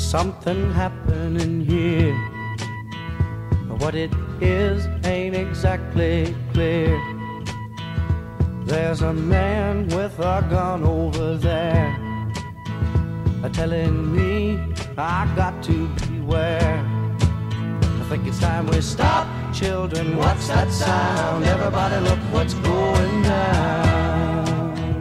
something happening here. What it is ain't exactly clear. There's a man with a gun over there, telling me I got to beware. I think it's time we stop, children. What's that sound? Everybody look what's going down.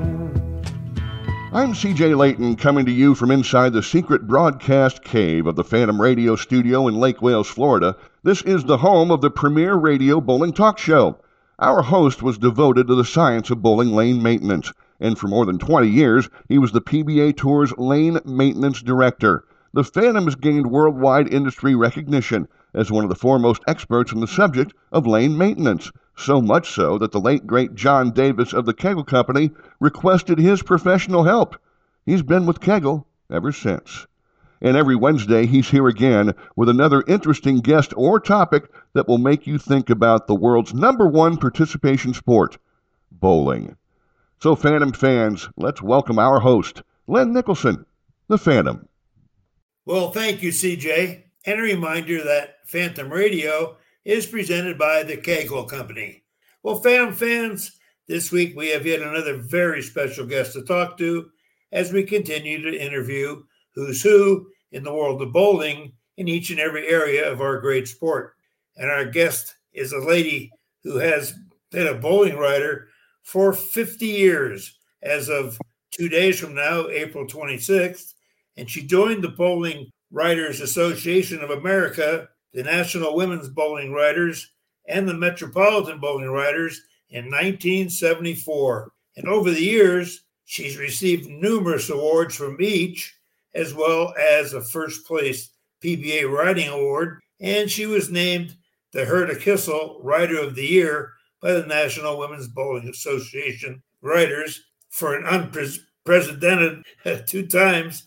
I'm CJ Layton, coming to you from inside the secret broadcast cave of the Phantom Radio studio in Lake Wales, Florida. This is the home of the premier radio bowling talk show. Our host was devoted to the science of bowling lane maintenance, and for more than 20 years, he was the PBA Tour's lane maintenance director. The Phantom has gained worldwide industry recognition as one of the foremost experts in the subject of lane maintenance, so much so that the late great John Davis of the Kegel Company requested his professional help. He's been with Kegel ever since. And every Wednesday, he's here again with another interesting guest or topic that will make you think about the world's #1 participation sport, bowling. So, Phantom fans, let's welcome our host, Len Nicholson, the Phantom. Well, thank you, CJ. And a reminder that Phantom Radio is presented by the Kegel Company. Well, Phantom fans, this week we have yet another very special guest to talk to as we continue to interview who's who in the world of bowling in each and every area of our great sport. And our guest is a lady who has been a bowling writer for 50 years as of 2 days from now, April 26th. And she joined the Bowling Writers Association of America, the National Women's Bowling Writers, and the Metropolitan Bowling Writers in 1974. And over the years, she's received numerous awards from each, as well as a first-place PBA Writing Award, and she was named the Herta Kissel Writer of the Year by the National Women's Bowling Association Writers for an unprecedented 2 times,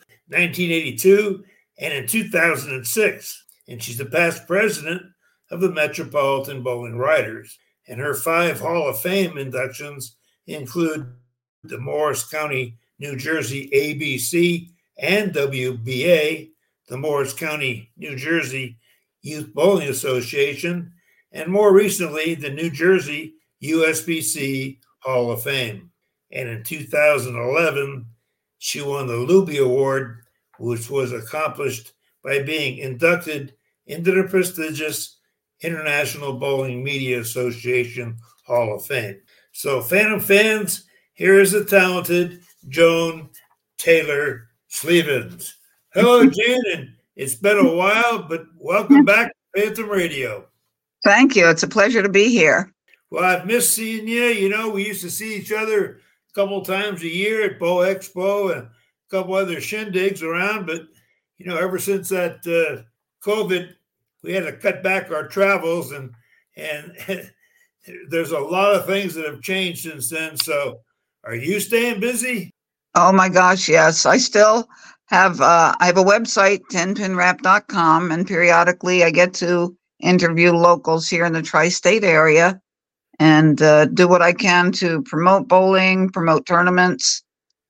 1982 and in 2006. And she's the past president of the Metropolitan Bowling Writers. And her 5 Hall of Fame inductions include the Morris County, New Jersey ABC and WBA, the Morris County, New Jersey Youth Bowling Association, and more recently, the New Jersey USBC Hall of Fame. And in 2011, she won the Luby Award, which was accomplished by being inducted into the prestigious International Bowling Media Association Hall of Fame. So, Phantom fans, here is the talented Joan Taylor Slevins. Hello, Jan, and it's been a while, but welcome back to Phantom Radio. Thank you. It's a pleasure to be here. Well, I've missed seeing you. You know, we used to see each other a couple times a year at Bow Expo and a couple other shindigs around, but, you know, ever since that COVID, we had to cut back our travels, and there's a lot of things that have changed since then. So are you staying busy? Oh my gosh, yes. I still have I have a website, 10pinwrap.com, and periodically I get to interview locals here in the tri-state area and do what I can to promote bowling, promote tournaments,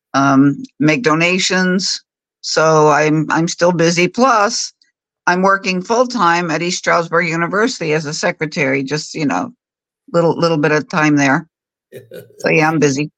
make donations. So I'm still busy. Plus, I'm working full-time at East Stroudsburg University as a secretary, just, you know, little bit of time there. So yeah, I'm busy.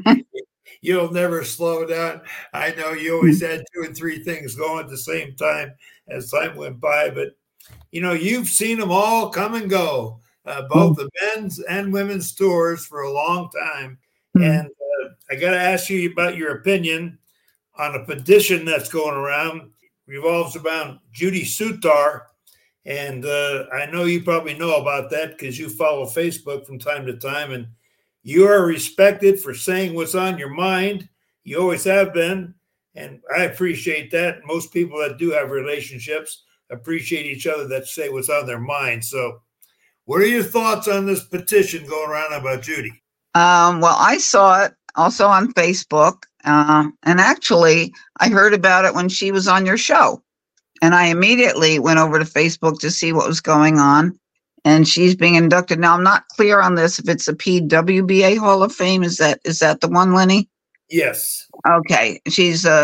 You'll never slow down. I know you always had 2 and 3 things going at the same time as time went by, but you know, you've seen them all come and go, both the men's and women's tours for a long time. And I got to ask you about your opinion on a petition that's going around, revolves around Judy Sutar. And I know you probably know about that because you follow Facebook from time to time, and you are respected for saying what's on your mind. You always have been, and I appreciate that. Most people that do have relationships appreciate each other that say what's on their mind. So what are your thoughts on this petition going around about Judy? Well, I saw it also on Facebook, and actually I heard about it when she was on your show, and I immediately went over to Facebook to see what was going on. And she's being inducted. Now, I'm not clear on this, if it's a PWBA Hall of Fame. Is that the one, Lenny? Yes. Okay. She's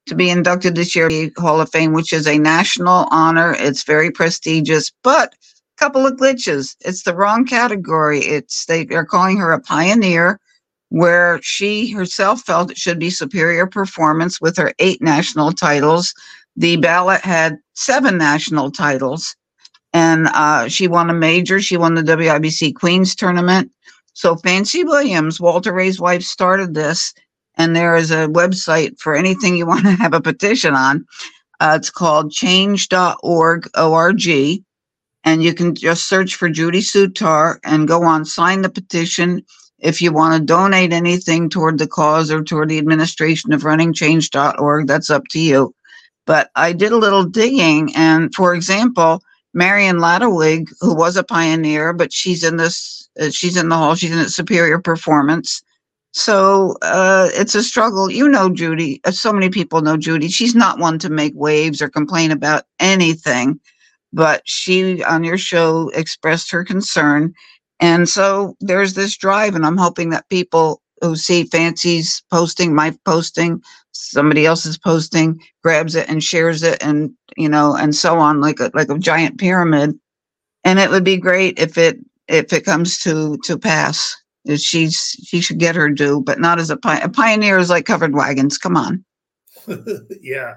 to be inducted this year to the Hall of Fame, which is a national honor. It's very prestigious, but a couple of glitches. It's the wrong category. They're calling her a pioneer, where she herself felt it should be superior performance with her 8 national titles. The ballot had 7 national titles, and she won a major. She won the WIBC Queens tournament. So Fancy Williams, Walter Ray's wife, started this, and there is a website for anything you want to have a petition on. It's called change.org, O-R-G, and you can just search for Judy Sutar and go on, sign the petition. If you want to donate anything toward the cause or toward the administration of running change.org, that's up to you. But I did a little digging, and for example, Marion Ladewig, who was a pioneer, but she's in the Hall, she's in superior performance. So it's a struggle. You know Judy, so many people know Judy. She's not one to make waves or complain about anything, but she, on your show, expressed her concern. And so there's this drive, and I'm hoping that people who see Fancy's posting, my posting, somebody else's posting, grabs it and shares it, and and so on, like a giant pyramid. And it would be great if it comes to pass. She should get her due, but not as a pioneer is like covered wagons. Come on. Yeah,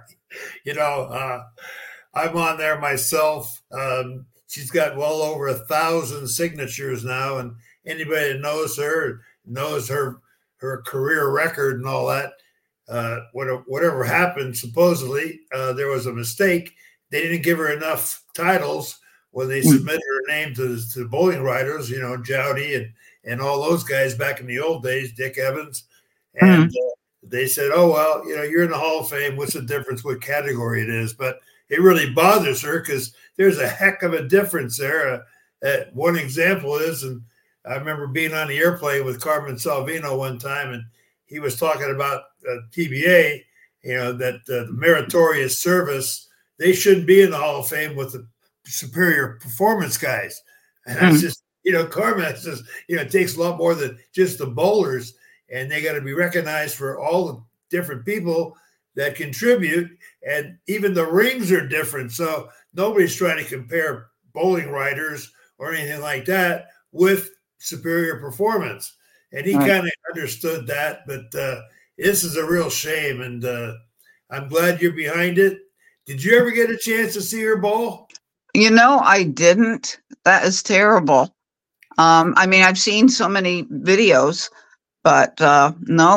I'm on there myself. She's got well over 1,000 signatures now, and anybody that knows her knows her career record and all that. Whatever happened, supposedly there was a mistake. They didn't give her enough titles when they submitted her name to the bowling writers. Jowdy and all those guys back in the old days, Dick Evans, and they said, "Oh well, you're in the Hall of Fame. What's the difference what category it is?" But it really bothers her because there's a heck of a difference there. One example is, and I remember being on the airplane with Carmen Salvino one time, and he was talking about TBA, that the meritorious service, they shouldn't be in the Hall of Fame with the superior performance guys. And that's just, Carmen says, it takes a lot more than just the bowlers, and they got to be recognized for all the different people that contribute, and even the rings are different. So nobody's trying to compare bowling writers or anything like that with superior performance. And he kind of understood that, but this is a real shame, and I'm glad you're behind it. Did you ever get a chance to see her bowl? I didn't. That is terrible. I've seen so many videos, but no,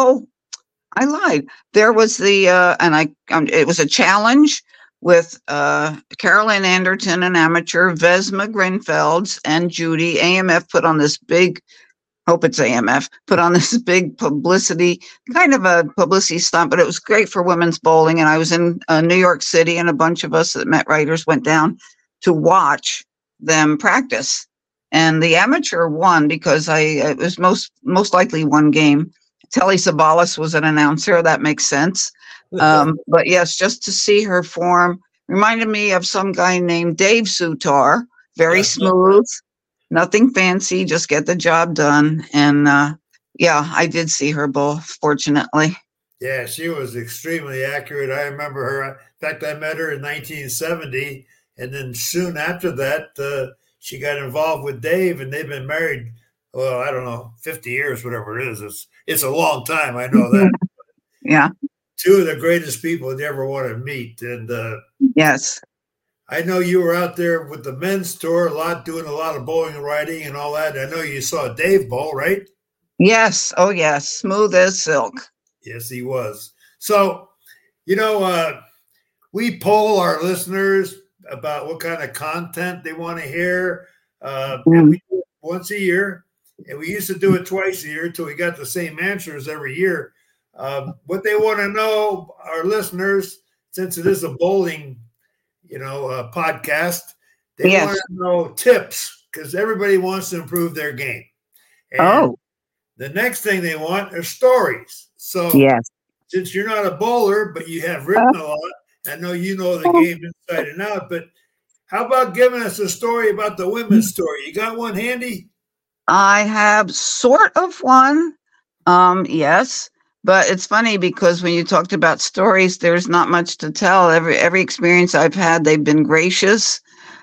I lied. There was it was a challenge with Carolyn Anderton, an amateur, Vesma Grinfelds, and Judy. AMF put on this big, hope it's AMF, put on this big publicity, kind of a publicity stunt, but it was great for women's bowling. And I was in New York City, and a bunch of us that met writers went down to watch them practice. And the amateur won because it was most likely one game. Telly Savalas was an announcer. That makes sense. But yes, just to see her form reminded me of some guy named Dave Sutar. Very smooth, nothing fancy, just get the job done. And I did see her bowl, fortunately. Yeah, she was extremely accurate. I remember her. In fact, I met her in 1970. And then soon after that, she got involved with Dave, and they've been married, well, I don't know, 50 years, whatever it is. It's a long time. I know that. Yeah. Two of the greatest people you ever want to meet. And yes, I know you were out there with the men's tour doing a lot of bowling and riding and all that. I know you saw Dave bowl, right? Yes. Oh, yes. Smooth as silk. Yes, he was. So, we poll our listeners about what kind of content they want to hear. And we do it once a year, and we used to do it twice a year until we got the same answers every year. What they want to know, our listeners, since it is a bowling, podcast, they want to know tips, because everybody wants to improve their game. And the next thing they want are stories. So since you're not a bowler, but you have written a lot, I know you know the game inside and out, but how about giving us a story about the women's story? You got one handy? I have sort of one. Yes. But it's funny because when you talked about stories, there's not much to tell. Every experience I've had, they've been gracious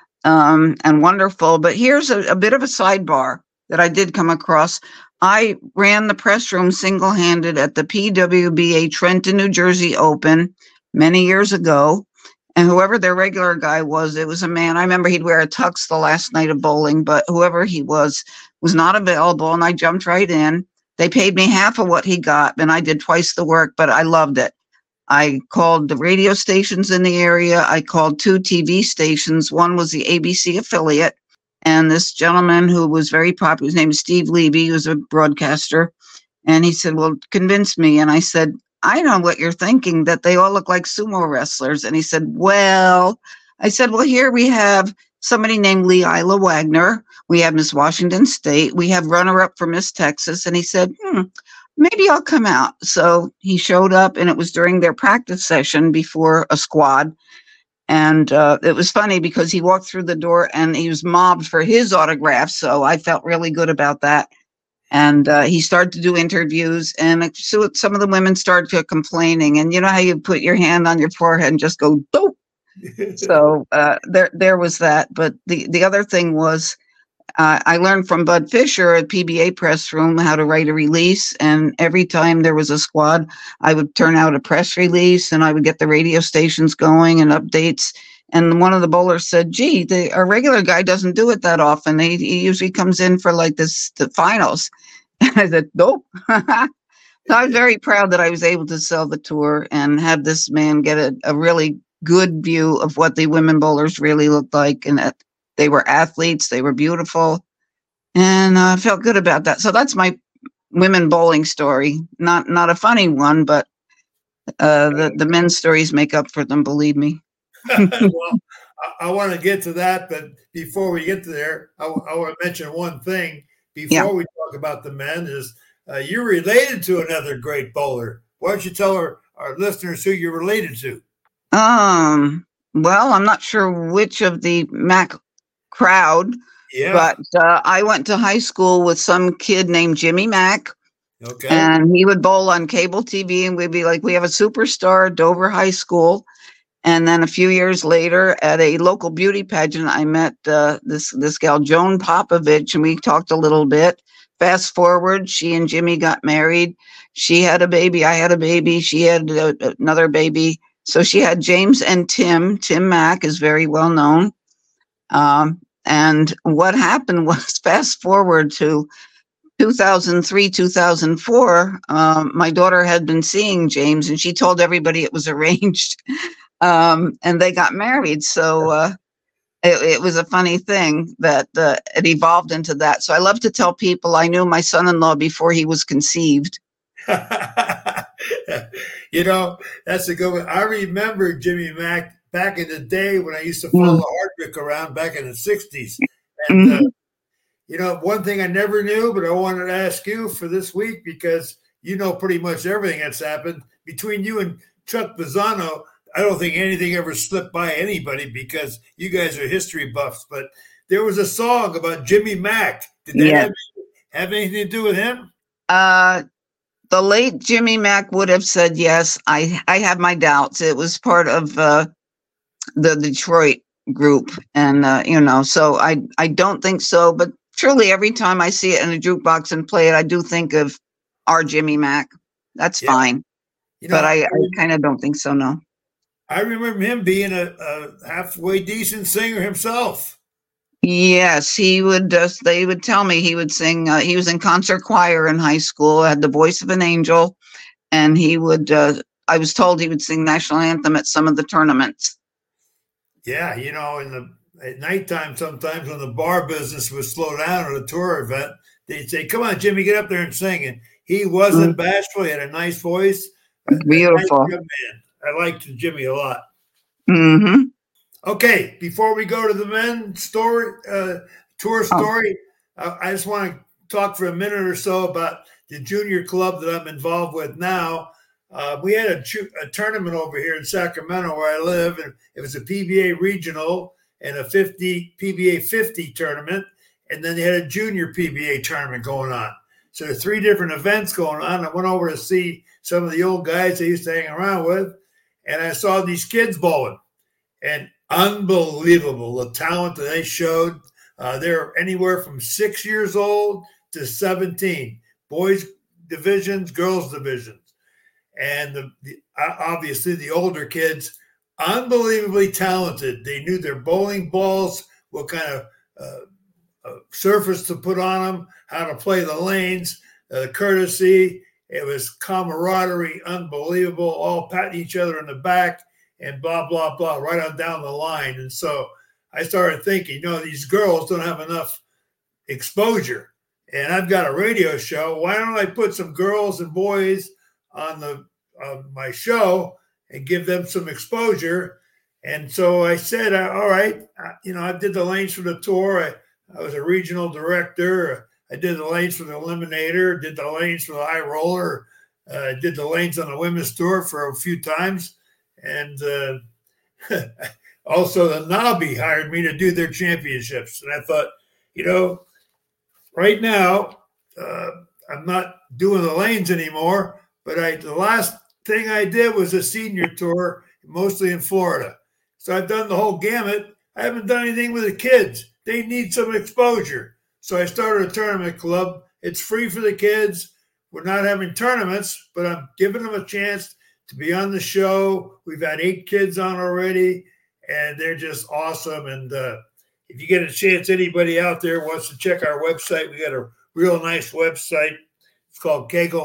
and wonderful. But here's a bit of a sidebar that I did come across. I ran the press room single-handed at the PWBA Trenton, New Jersey Open many years ago. And whoever their regular guy was, it was a man. I remember he'd wear a tux the last night of bowling, but whoever he was not available. And I jumped right in. They paid me half of what he got, and I did twice the work, but I loved it. I called the radio stations in the area. I called 2 TV stations. One was the ABC affiliate. And this gentleman who was very popular, his name is Steve Levy, he was a broadcaster. And he said, well, convince me. And I said, I know what you're thinking, that they all look like sumo wrestlers. And he said, well, here we have somebody named Leila Wagner. We have Miss Washington State. We have runner-up for Miss Texas. And he said, maybe I'll come out. So he showed up, and it was during their practice session before a squad. And it was funny because he walked through the door and he was mobbed for his autograph. So I felt really good about that. And he started to do interviews, and so some of the women started complaining. And you know how you put your hand on your forehead and just go, dope. So there was that. But the other thing was, I learned from Bud Fisher at PBA Press Room how to write a release. And every time there was a squad, I would turn out a press release, and I would get the radio stations going and updates. And one of the bowlers said, gee, our regular guy doesn't do it that often. He usually comes in for like the finals. And I said, nope. So I was very proud that I was able to sell the tour and have this man get a really good view of what the women bowlers really looked like, and that they were athletes, they were beautiful, and I felt good about that. So that's my women bowling story. Not a funny one, but the men's stories make up for them, believe me. Well, I want to get to that, but before we get to there, I want to mention one thing before we talk about the men is you're related to another great bowler. Why don't you tell our listeners who you're related to? Well, I'm not sure which of the Mac crowd, but I went to high school with some kid named Jimmy Mack. Okay. And he would bowl on cable TV, and we'd be like, we have a superstar at Dover High School. And then a few years later at a local beauty pageant, I met this gal, Joan Popovich, and we talked a little bit. Fast forward, she and Jimmy got married. She had a baby. I had a baby. She had another baby. So she had James and Tim. Tim Mack is very well known. And what happened was, fast forward to 2003, 2004, my daughter had been seeing James, and she told everybody it was arranged. And they got married. So it was a funny thing that it evolved into that. So I love to tell people I knew my son-in-law before he was conceived. You know, that's a good one. I remember Jimmy Mack back in the day when I used to follow Hardwick around back in the 60s. And, you know, one thing I never knew, but I wanted to ask you for this week, because you know pretty much everything that's happened between you and Chuck Bazzano. I don't think anything ever slipped by anybody because you guys are history buffs. But there was a song about Jimmy Mack. Did that have anything to do with him? The late Jimmy Mack would have said yes. I have my doubts. It was part of the Detroit group, and so I don't think so. But truly, every time I see it in a jukebox and play it, I do think of our Jimmy Mack. That's fine. But I kind of don't think so. No. I remember him being a halfway decent singer himself. Yes, he would. They would tell me he would sing. He was in concert choir in high school, had the voice of an angel, and he would. I was told he would sing national anthem at some of the tournaments. Yeah, you know, at nighttime sometimes when the bar business would slow down at a tour event, they'd say, "Come on, Jimmy, get up there and sing." And he wasn't bashful. He had a nice voice. Beautiful. Nice man. I liked Jimmy a lot. Mm-hmm. Okay, before we go to the men's story, tour story, I just want to talk for a minute or so about the junior club that I'm involved with now. We had a tournament over here in Sacramento where I live, and it was a PBA regional and a PBA 50 tournament, and then they had a junior PBA tournament going on. So there are 3 different events going on. I went over to see some of the old guys I used to hang around with, and I saw these kids bowling. And unbelievable, the talent that they showed. They're anywhere from 6 years old to 17. Boys divisions, girls divisions. And obviously the older kids, unbelievably talented. They knew their bowling balls, what kind of surface to put on them, how to play the lanes, courtesy. It was camaraderie, unbelievable, all patting each other in the back and blah, blah, blah, right on down the line. And so I started thinking, these girls don't have enough exposure. And I've got a radio show. Why don't I put some girls and boys on my show and give them some exposure? And so I said, all right, I did the lanes for the tour. I was a regional director. I did the lanes for the Eliminator, did the lanes for the High Roller, did the lanes on the women's tour for a few times. And also the Nobby hired me to do their championships. And I thought, right now, I'm not doing the lanes anymore, but the last thing I did was a senior tour, mostly in Florida. So I've done the whole gamut. I haven't done anything with the kids. They need some exposure. So I started a tournament club. It's free for the kids. We're not having tournaments, but I'm giving them a chance to be on the show. We've had 8 kids on already, and they're just awesome. And if you get a chance, anybody out there wants to check our website, we got a real nice website. It's called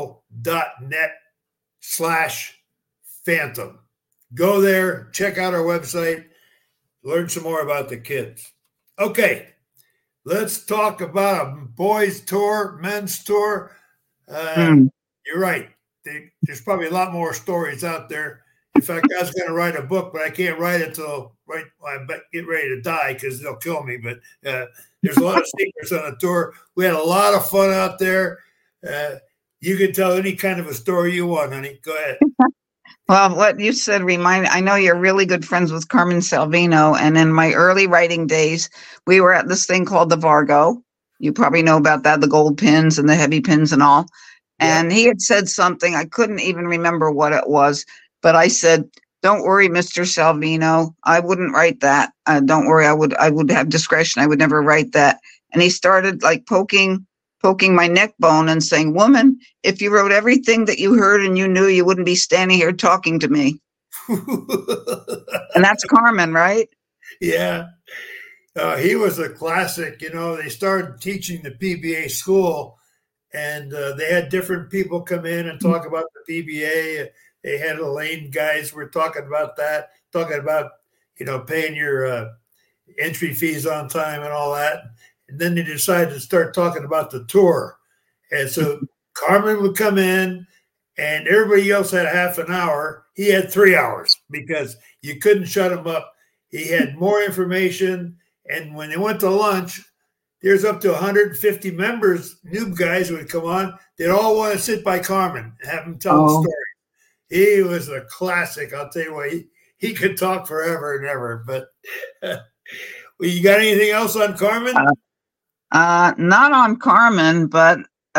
kegel.net/Phantom. Go there, check out our website, learn some more about the kids. Okay, let's talk about a boys tour, men's tour. You're right. There's probably a lot more stories out there. In fact, I was going to write a book, but I can't write it till I get ready to die because they'll kill me. But there's a lot of secrets on the tour. We had a lot of fun out there. You can tell any kind of a story you want, honey. Go ahead. Well, what you said I know you're really good friends with Carmen Salvino. And in my early writing days, we were at this thing called the Vargo. You probably know about that, the gold pins and the heavy pins and all. Yeah. And he had said something, I couldn't even remember what it was, but I said, "Don't worry, Mr. Salvino, I wouldn't write that. Don't worry, I would have discretion. I would never write that." And he started like poking my neck bone and saying, "Woman, if you wrote everything that you heard and you knew, you wouldn't be standing here talking to me." And that's Carmen, right? Yeah. He was a classic. They started teaching the PBA school, and they had different people come in and talk about the PBA. They had the lane guys were talking about that, talking about, paying your entry fees on time and all that. And then they decided to start talking about the tour. And so Carmen would come in and everybody else had half an hour. He had 3 hours because you couldn't shut him up. He had more information. And when they went to lunch, there's up to 150 members, noob guys would come on. They'd all want to sit by Carmen and have him tell a story. He was a classic. I'll tell you what, he could talk forever and ever. But you got anything else on Carmen? Not on Carmen, but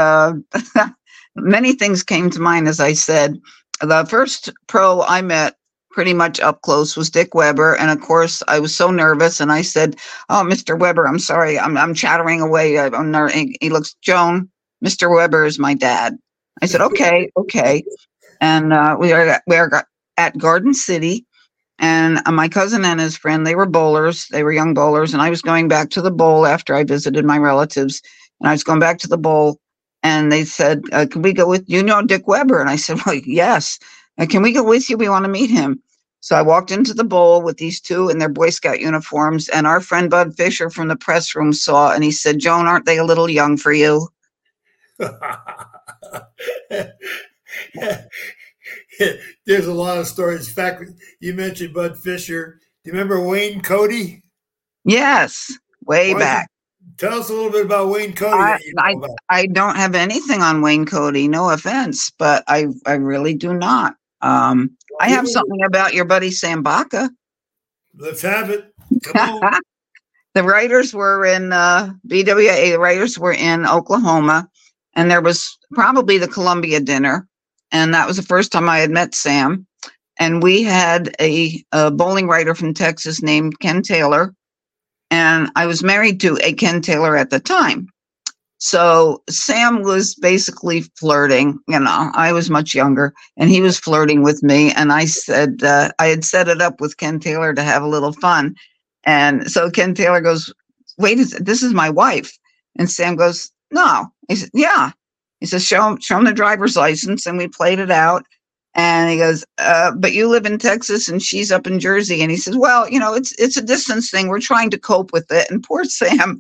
many things came to mind, as I said. The first pro I met pretty much up close was Dick Weber. And of course, I was so nervous. And I said, "Oh, Mr. Weber, I'm sorry. I'm chattering away." He looks, "Joan, Mr. Weber is my dad." I said, okay. And we are at Garden City. And my cousin and his friend, they were bowlers. They were young bowlers. And I was going back to the bowl after I visited my relatives. And I was going back to the bowl. And they said, "Can we go with, Dick Weber?" And I said, "Well, yes. Can we go with you? We want to meet him." So I walked into the bowl with these two in their Boy Scout uniforms. And our friend Bud Fisher from the press room saw, and he said, "Joan, aren't they a little young for you?" There's a lot of stories. In fact, you mentioned Bud Fisher. Do you remember Wayne Cody? Yes, way back. Tell us a little bit about Wayne Cody. I don't have anything on Wayne Cody, no offense, but I really do not. I have something about your buddy Sam Baca. Let's have it. Come on. The writers were in BWA. The writers were in Oklahoma, and there was probably the Columbia dinner. And that was the first time I had met Sam. And we had a bowling writer from Texas named Ken Taylor. And I was married to a Ken Taylor at the time. So Sam was basically flirting. I was much younger, and he was flirting with me. And I said, I had set it up with Ken Taylor to have a little fun. And so Ken Taylor goes, wait, this is my wife. And Sam goes, no. He said, yeah. He says, show him the driver's license. And we played it out. And he goes, but you live in Texas and she's up in Jersey. And he says, well, it's a distance thing. We're trying to cope with it. And poor Sam.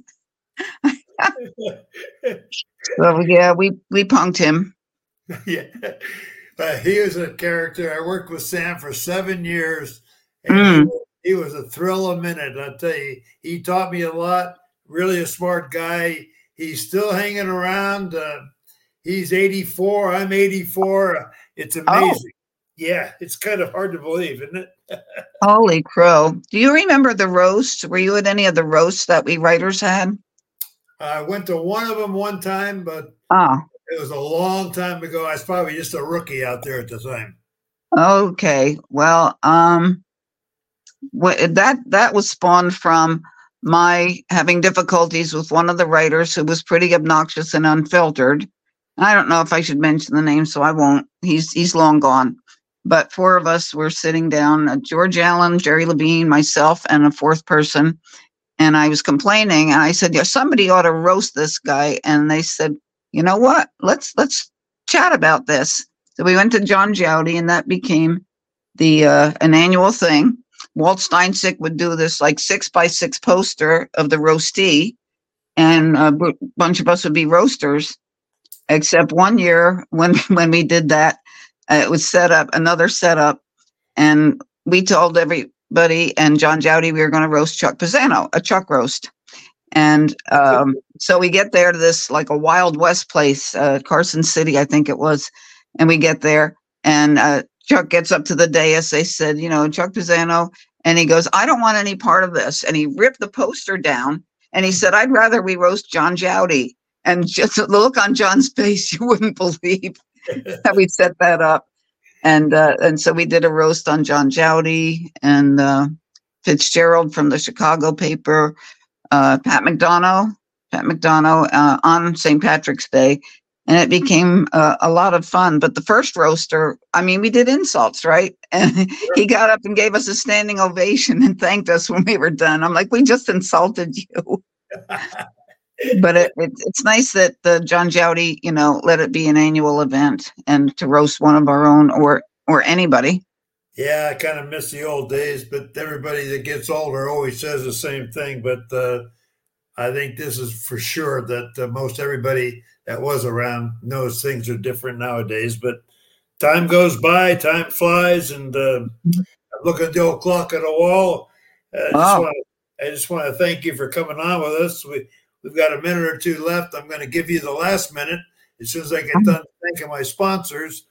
So yeah, we punked him. Yeah. He was a character. I worked with Sam for 7 years. And he was a thrill a minute. I tell you, he taught me a lot. Really a smart guy. He's still hanging around. He's 84. I'm 84. It's amazing. Oh. Yeah, it's kind of hard to believe, isn't it? Holy crow. Do you remember the roast? Were you at any of the roasts that we writers had? I went to one of them one time, but it was a long time ago. I was probably just a rookie out there at the time. Okay. Well, that was spawned from my having difficulties with one of the writers who was pretty obnoxious and unfiltered. I don't know if I should mention the name, so I won't. He's long gone. But 4 of us were sitting down, George Allen, Jerry Levine, myself, and a 4th person. And I was complaining, and I said, yeah, somebody ought to roast this guy. And they said, you know what? Let's chat about this. So we went to John Jowdy, and that became an annual thing. Walt Steinsick would do this like 6x6 poster of the roastee, and a bunch of us would be roasters. Except one year when we did that, it was another setup, and we told everybody and John Jowdy we were going to roast Chuck Pisano, a Chuck roast. And so we get there to this like a Wild West place, Carson City, I think it was. And we get there, and Chuck gets up to the dais. They said, Chuck Pisano, and he goes, I don't want any part of this. And he ripped the poster down, and he said, I'd rather we roast John Jowdy. And just the look on John's face, you wouldn't believe that we set that up. And so we did a roast on John Jowdy and Fitzgerald from the Chicago paper, Pat McDonough on St. Patrick's Day. And it became a lot of fun. But the first roaster, we did insults, right? And he got up and gave us a standing ovation and thanked us when we were done. I'm like, we just insulted you. But it's nice that John Jowdy, let it be an annual event and to roast one of our own or anybody. Yeah, I kind of miss the old days, but everybody that gets older always says the same thing. But I think this is for sure that most everybody that was around knows things are different nowadays. But time goes by, time flies, and I'm looking at the old clock on the wall. I just want to thank you for coming on with us. We've got a minute or two left. I'm going to give you the last minute as soon as I get done thanking my sponsors.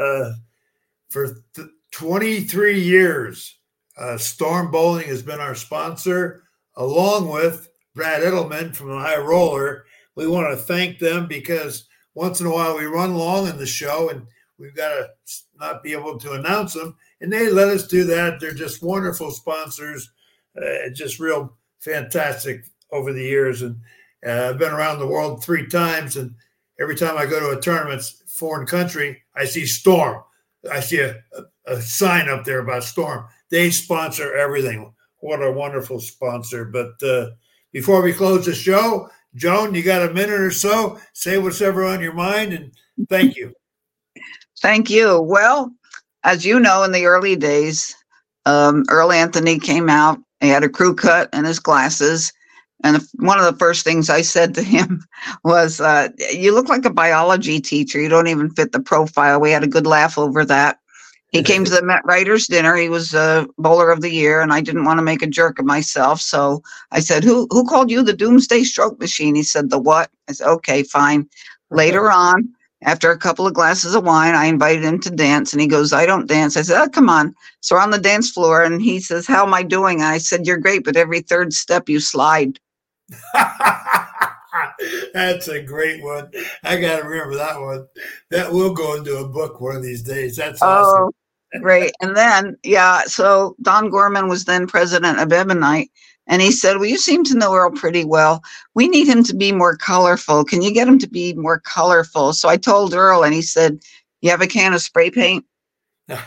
For 23 years, Storm Bowling has been our sponsor, along with Brad Edelman from the High Roller. We want to thank them because once in a while we run long in the show and we've got to not be able to announce them. And they let us do that. They're just wonderful sponsors, just real fantastic over the years. And I've been around the world 3 times, and every time I go to a tournament, foreign country, I see Storm. I see a sign up there about Storm. They sponsor everything. What a wonderful sponsor. But before we close the show, Joan, you got a minute or so. Say whatever on your mind, and thank you. Thank you. Well, as you know, in the early days, Earl Anthony came out. He had a crew cut and his glasses. And one of the first things I said to him was, you look like a biology teacher. You don't even fit the profile. We had a good laugh over that. He came to the Met Writers dinner. He was bowler of the year, and I didn't want to make a jerk of myself. So I said, who called you the Doomsday Stroke Machine? He said, the what? I said, okay, fine. Later on, after a couple of glasses of wine, I invited him to dance, and he goes, I don't dance. I said, oh, come on. So we're on the dance floor, and he says, how am I doing? And I said, you're great, but every third step you slide. That's a great one. I got to remember that one. That will go into a book one of these days. That's awesome. Great. And then, so Don Gorman was then president of Ebonite, and he said, well, you seem to know Earl pretty well. We need him to be more colorful. Can you get him to be more colorful? So I told Earl, and he said, you have a can of spray paint? So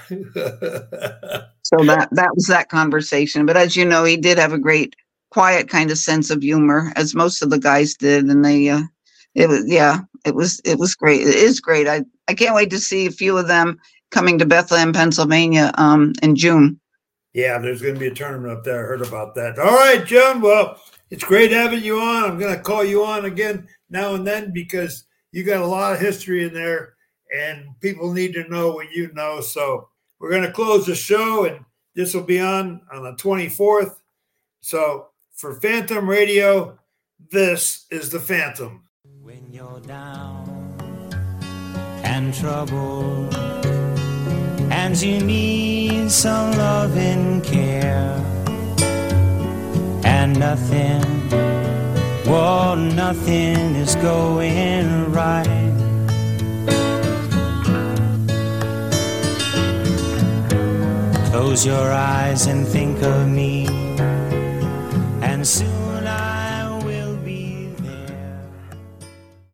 that was that conversation. But as you know, he did have a great, quiet kind of sense of humor, as most of the guys did. And it was great. It is great. I can't wait to see a few of them coming to Bethlehem, Pennsylvania, in June. Yeah, there's going to be a tournament up there. I heard about that. All right, Joan. Well, it's great having you on. I'm going to call you on again now and then because you got a lot of history in there, and people need to know what you know. So we're going to close the show, and this will be on the 24th. So for Phantom Radio, this is the Phantom. When you're down and troubled, and you need some love and care, and nothing is going right. Close your eyes and think of me, and soon